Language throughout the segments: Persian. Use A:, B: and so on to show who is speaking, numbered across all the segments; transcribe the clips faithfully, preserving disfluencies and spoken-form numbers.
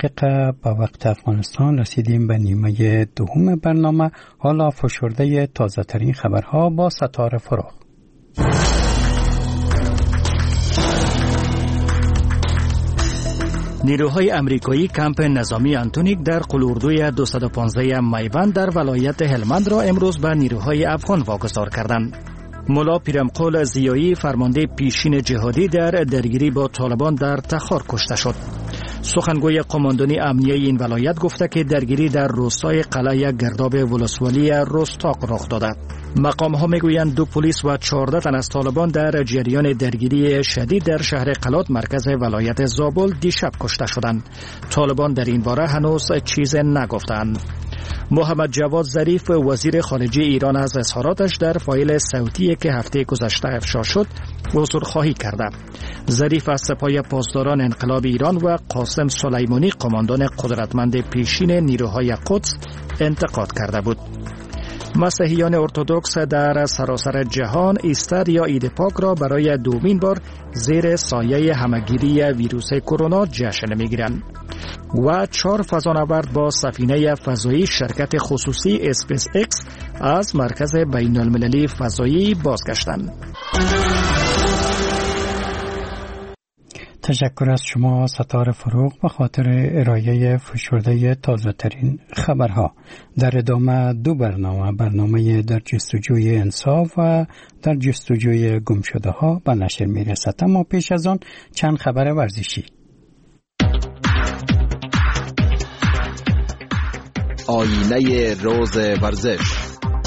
A: دقیقه به وقت افغانستان رسیدیم به نیمه دوم برنامه. حالا فشرده تازه ترین خبرها با ستاره فروغ.
B: نیروهای امریکایی کمپ نظامی آنتونیک در قلوردوی دویست و پانزده میوند در ولایت هلمند را امروز به نیروهای افغان واگذار کردند. ملا پیرمقول ضیایی فرمانده پیشین جهادی در درگیری با طالبان در تخار کشته شد. سخنگوی قماندانی امنیه این ولایت گفته که درگیری در روستای قلعه گرداب ولسوالی رستاق رخ داده. مقام ها میگویند دو پلیس و چهارده تن از طالبان در جریان درگیری شدید در شهر قلات مرکز ولایت زابل دیشب کشته شدند. طالبان در این باره هنوز چیز نگفتند. محمد جواد ظریف وزیر خارجه ایران از اظهاراتش در فایل صوتی که هفته گذشته افشا شد عذرخواهی کرده. ظریف از سپاه پاسداران انقلاب ایران و قاسم سلیمانی قماندان قدرتمند پیشین نیروهای قدس انتقاد کرده بود. مسیحیان ارتدوکس در سراسر جهان ایستر یا عید پاک را برای دومین بار زیر سایه همگیری ویروس کرونا جشن می‌گیرند. و چهار فضانورد با سفینه فضایی شرکت خصوصی اسپیس ایکس از مرکز بین المللی فضایی بازگشتند.
A: تشکر از شما ستاره فروغ به خاطر ارائه فشرده تازه ترین خبرها. در ادامه دو برنامه برنامه در جستجوی انصاف و در جستجوی گمشده ها به نشر می رسد. اما پیش از آن چند خبر ورزشی.
C: آینه روز ورزش.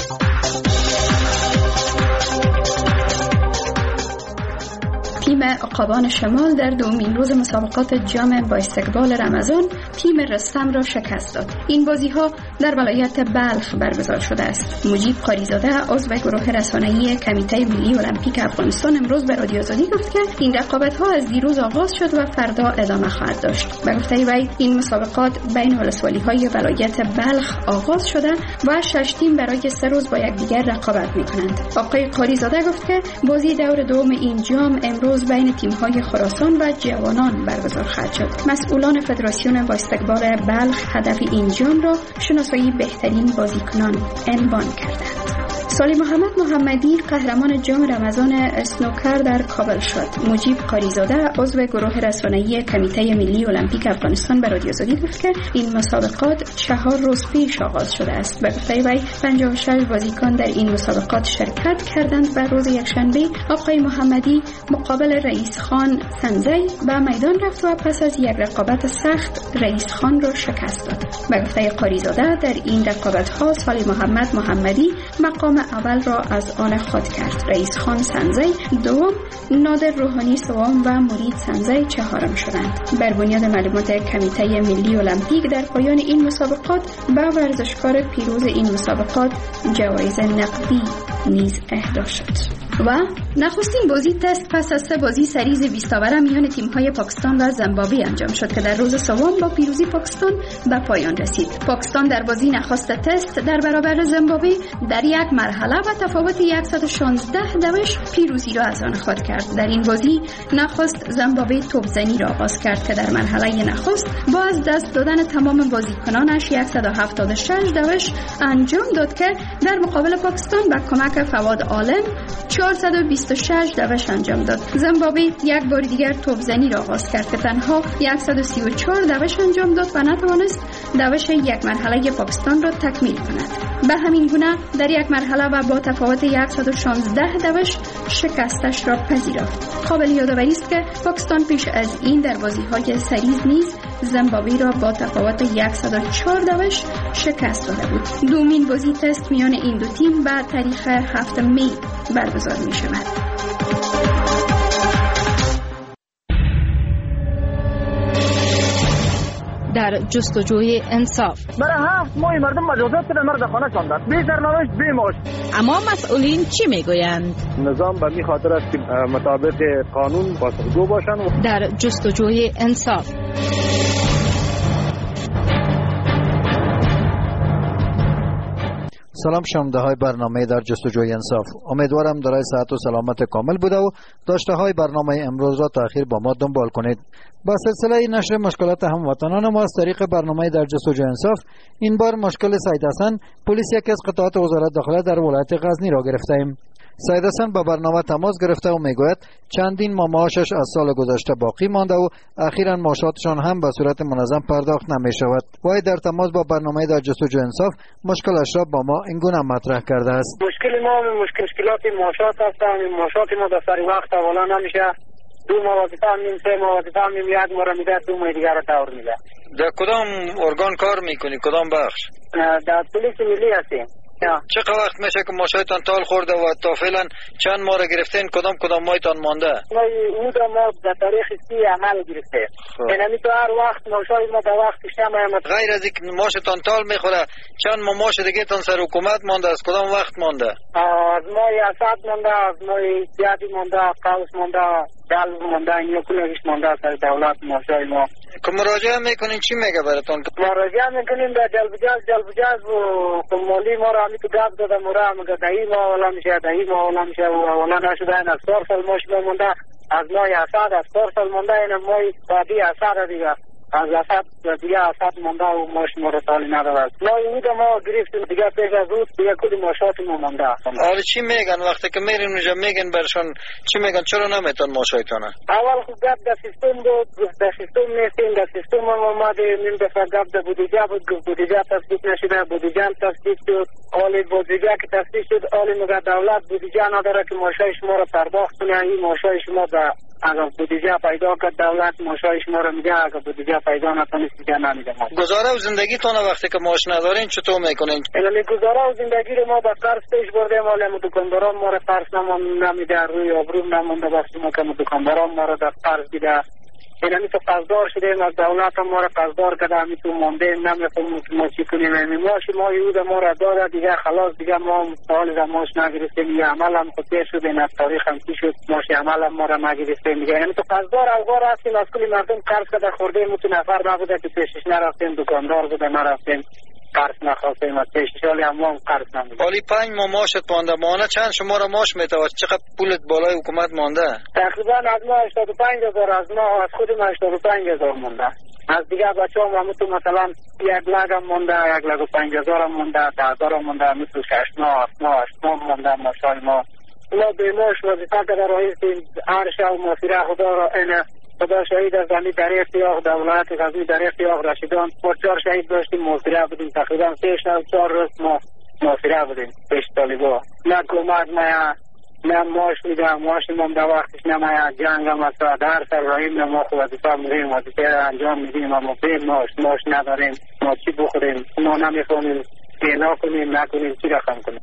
D: تیم عقابان شمال در دومین روز مسابقات جام باسکتبال رمضان تیم رستم را شکست داد. این بازی ها در ولایت بلخ برگزار شده است. مجیب قاریزاده عضو گروه رسانه‌ای کمیته ملی المپیک افغانستان امروز به رادیو آزادی گفت که این رقابت ها از دیروز آغاز شد و فردا ادامه خواهد داشت. به گفته وی این مسابقات بین ولسوالی های ولایت بلخ آغاز شده و شش تیم برای سه روز با یکدیگر رقابت می‌کنند. آقای قاریزاده گفت که بازی دور دوم این جام امروز بین تیم‌های خراسان و جوانان برگزار خواهد شد. مسئولان فدراسیون باسکتبال بلخ هدف این جام را شناسایی بهترین بازیکنان عنوان کردند. سالی محمد محمدی قهرمان جام رمضان اسنوکر در کابل شد. مجیب قاریزاده عضو گروه رسانه‌ای کمیته ملی المپیک افغانستان به رادیو آزادی گفت که این مسابقات چهار روز پیش آغاز شده است. به گفته وی پنجاه و شش بازیکن در این مسابقات شرکت کردند و روز یکشنبه آقای محمدی مقابل رئیس خان سنزی به میدان رفت و پس از یک رقابت سخت رئیس خان را شکست داد. به گفته قاریزاده در این رقابت‌ها سالی محمد محمدی مقام اول را از آن خود کرد. رئیس خان سنزی دوم، نادر روحانی سوم و مرید سنزی چهارم شدند. بر بنیاد معلومات کمیته ملی المپیک در پایان این مسابقات به ورزشکار پیروز این مسابقات جوایز نقدی نیز اهدا شد. و نخستین بازی تست پس از سه بازی سریز بیست اوور میان تیم‌های پاکستان و زیمبابوه انجام شد که در روز سوم با پیروزی پاکستان به پایان رسید. پاکستان در بازی نخست تست در برابر زیمبابوه در یک مرحله و تفاوت صد و شانزده دوش پیروزی را از آن خود کرد. در این بازی نخست زیمبابوه توپزنی را آغاز کرد که در مرحله نخست با از دست دادن تمام بازیکنانش صد و هفتاد و شش دوش انجام داد که در مقابل پاکستان با کمک فواد عالم چهارصد و بیست و شش دوش انجام داد. زیمبابوه یک بار دیگر توپزنی را آغاز کرد که تنها صد و سی و چهار دوش انجام داد و نتوانست دوش یک مرحله پاکستان را تکمیل کند. به همین گونه در یک مرحله و با تفاوت صد و شانزده دوش شکستش را پذیرفت. قابل یادآوری است که پاکستان پیش از این در بازی‌های سریز نیز زیمبابوه را با تفاوت صد و چهار دوش شکست داده بود. دومین بازی تست میان این دو تیم به تاریخ هفتم می برگزار می شود.
E: در جستجوی انصاف
F: برای هفت ماه مردم مجازات کردن، مرد خانه شاندن، بی سرنوشت بی معاش.
E: اما مسئولین چی میگویند؟
F: نظام به می خاطر است که مطابق قانون پاسخگو باشند.
E: در جستجوی انصاف
G: سلام شنونده های برنامه در جستجوی انصاف. امیدوارم دارای صحت و سلامت کامل بوده و داشته های برنامه امروز را تأخیر با ما دنبال کنید. با سلسله نشر مشکلات هموطنان ما از طریق برنامه در جستجوی انصاف، این بار مشکل سید حسن، پلیس یکی از قطعات وزارت داخله در ولایت غزنی را گرفته ایم. سید حسن با برنامه تماس گرفته و میگوید چندین ماه معاشش از سال گذشته باقی مانده و اخیراً معاشاتشان هم به صورت منظم پرداخت نمی شود. وای در تماس با برنامه در جستجوی انصاف مشکلش را با ما اینگونه مطرح کرده است.
F: مشکل ما مشکل مشکلات معاشات هست. معاشات ما در سر وقت حواله نمیشه. دو ماه وظیفه همیم، سه ماه وظیفه همیم، یک ماه را میده، دو ماه دیگر را دور میده.
G: در کدام ارگان کار میکنی؟ کدام بخش؟
F: در پلیس ملی هستیم.
G: چقدر وقت میشه که ماشایتان تال خورده و تا فعلا چند ماه را گرفتین؟ کدام کدام ماهتان مانده؟
F: ما او دا ما در تاریخ سی عمل گرفته. یعنی تو هر وقت ماشای ما در وقت پیش نمیامد.
G: غیر از اینکه ماشتان تال میخوره چند ماه ماش دیگه تان سر حکومت مانده؟ از کدام وقت مانده؟
F: از ماه اسد مانده، از ماه زیادی مانده، قوس مانده، جلب مانده، این کلش مانده سر دولت ماشای ما.
G: که مراجعه میکنین چی میگه براتون؟
F: مراجعه میکنیم به جلب جلب جلب جلب و مالی ما را همی تو گفت داده مورا مگه دهی ما اولا میشه، دهی ما اولا میشه و اولا نشده. این از چهار سال ماش مانده، از ماه اسد از چهار سال مانده، این ماه بعدی اسد دیگه از اسد دیگه اسد مانده و ماش ما را سالی ندارد. ما امید ما گرفتیم دیگه پیش از روز دیگه کلی ماشات ما مانده.
G: حالا چی میگن وقتی که میرین اونجا؟ میگن برشون چی میگن؟ چرا نمیتون ماشایتونه؟
F: اول خوب گفت در سیستم بود، در سیستم نیستیم، در سیستم هم آمده. نیم دفعه گفت در بودجه بود، گفت بودجه تصدیق نشده، بودجه هم تصدیق شد. حالی بودجه که تصدیق شد، حالی مگه دولت بودجه نداره که ماشای شما را پرداخت کنه. این ماشای شما در اگر بودجه پیدا کرد دولت ماشای شما را میده، اگر بودجه پیدا نکنه دیگه نمیده.
G: گزاره و زندگی تونه وقتی که ماش ندارین چطور میکنین؟
F: یعنی گزاره و زندگی رو ما با قرض پیش برده. ما لم دکانداران ما را قرض نمیده، روی آبرو نمونده وقتی ما که دکانداران ما را در قرض دیده. یعنی تو قرضدار شدیم، از دولت ما را قرضدار کرده، همی تو مانده نمیخوام ما چی کنیم. یعنی ماش ما یود ما را داده دیگه خلاص دیگه ما سال در ماش نگرفتیم. یه عمل هم خطیه شد، این از تاریخ هم چی شد ماش عمل هم ما را نگرفتیم دیگه. یعنی تو قرضدار اوگار هستیم، از کلی مردم قرض کرده خوردیم. تو نفر نبوده که پیشش نرفتیم، دکاندار بوده نرفتیم قرض نخواستیم، از پیشش حالی هم ما قرض نمیدیم.
G: حالی پنج ماه ماشت مانده، مانه چند شما را ماش میتواد؟ چقدر پولت بالای حکومت مانده؟
F: تقریبا از ما هشتاد و پنج هزار، از ما از خود ما هشتاد و پنج هزار مانده. از دیگه بچه هم همون تو مثلا یک لگ هم مانده، یک لگ و پنج هزار هم مانده، ده هزار هم مانده، مثل شش ماه هفت ماه هشت ماه مانده. ماشای ما ما به ماش وظیفه کرده رئیس هر شب مافیره خدا را اینه خدا شهید از زمین در اختیار دولت غزنی، در اختیار رشیدان ما چهار شهید داشتیم، مافیره بودیم. تقریبا سه شب چهار روز ما مافیره بودیم پیش طالبا. نه کمک نه نه ماش میده، ماش ما در وقتش نمیاد. جنگ هم است در سر راهیم ما خود وظیفه میریم، وظیفه انجام میدیم، اما به ماش ماش نداریم. ما چی بخوریم؟ ما نمیفهمیم پیدا کنیم نکنیم چی رقم کنیم.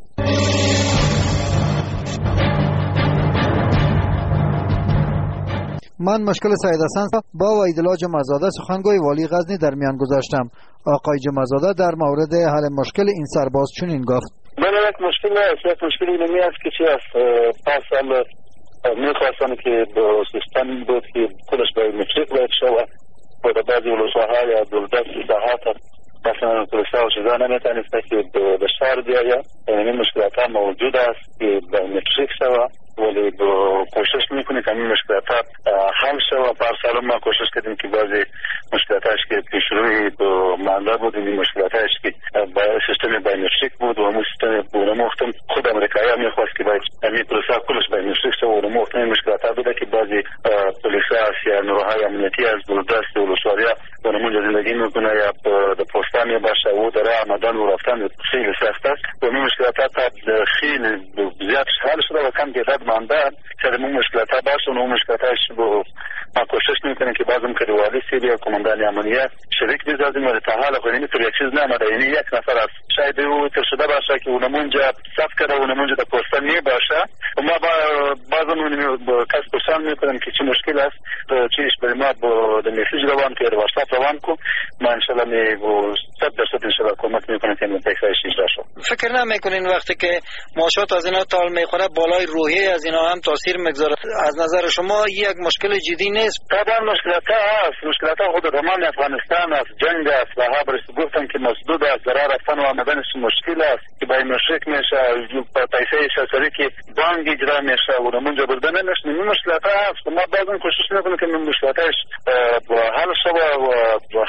G: من مشکل سید حسن با وحیدالله جمعزاده سخنگوی والی غزنی در میان گذاشتم. آقای جمعزاده در مورد حل مشکل این سرباز چنین گفت:
H: من یک مشکل است، یک مشکل اینمی است که چی است. پس سال میخواستم که به سیستم بود که کلش باید متریک باید شود و در بعضی ولوساها یا دولدست ساحات مثلا کلشا و چیزا نمیتانسته که به شهر بیاید. این مشکلات ها موجود است که باید متریک شود، ولی کوشش میکنیم که این مشکلات حل شود. پارسال ما کوشش کردیم که بعضی مشکلاتش که پیش روی مانده بود، این مشکلاتش که سیستم بایومتریک بود و همون سیستم بونموختم خود امریکایی هم میخواست که باید همین پروسه کلش بایومتریک شود و نموختم. این مشکلات بوده که بعضی پلیسا یا نیروهای امنیتی از دولدست ولسوالی و نمونجا زندگی میکنه یا در پوستا میباشه و در آمدن و رفتن خیلی سخت است و این مشکلات خیلی زیاد حل شده و کم گردد مانده. شاید اون مشکلات ها باشه و اون مشکلاتش ما کوشش میکنیم که بعضم که والی سیلی یا کماندان امنیت شریک بیزازیم و تا حال خود اینطور یک چیز نمده. یعنی یک نفر است شاید او تر شده باشه که اونمونجا صف کرده و اونمونجا در پوستا میباشه و ما بعضم اون کس پرسان میکنیم که چی مشکل است، چیش برای ما با در میسیج روان که در واتساپ روان کن. ما انشالله می صد درصد انشاءالله کمک میکنه که این تکسایش اجرا شد.
G: فکر نمیکنین وقتی که معاشات از اینا تال میخوره بالای روحیه از اینا هم تاثیر میگذاره؟ از نظر شما یک مشکل جدی نیست؟
H: طبعا مشکلات هست، مشکلات خود زمان افغانستان است، جنگ است و ها برس گفتن که مسدود است، ضرر رفتن و آمدنش مشکل است که با این مشرک میشه پیسه شسری که بانک اجرا میشه و منجا بردن نمیشه. این مشکلات هست، ما بعضا کوشش میکنیم که این مشکلاتش حل شود و